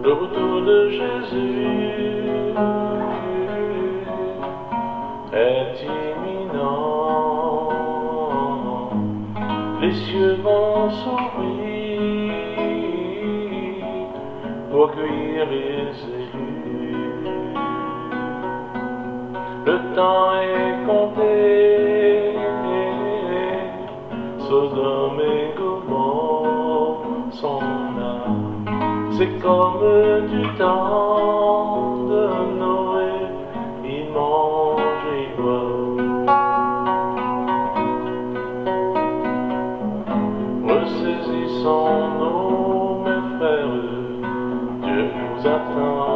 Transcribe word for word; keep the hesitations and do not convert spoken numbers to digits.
Le retour de Jésus est imminent. Les cieux vont s'ouvrir pour accueillir les élus. Le temps est compté, Sodome et Gomorrhe sont là. C'est comme du temps de Noé, ils mangent et boivent. Ressaisissons-nous, mes frères, Dieu nous attend.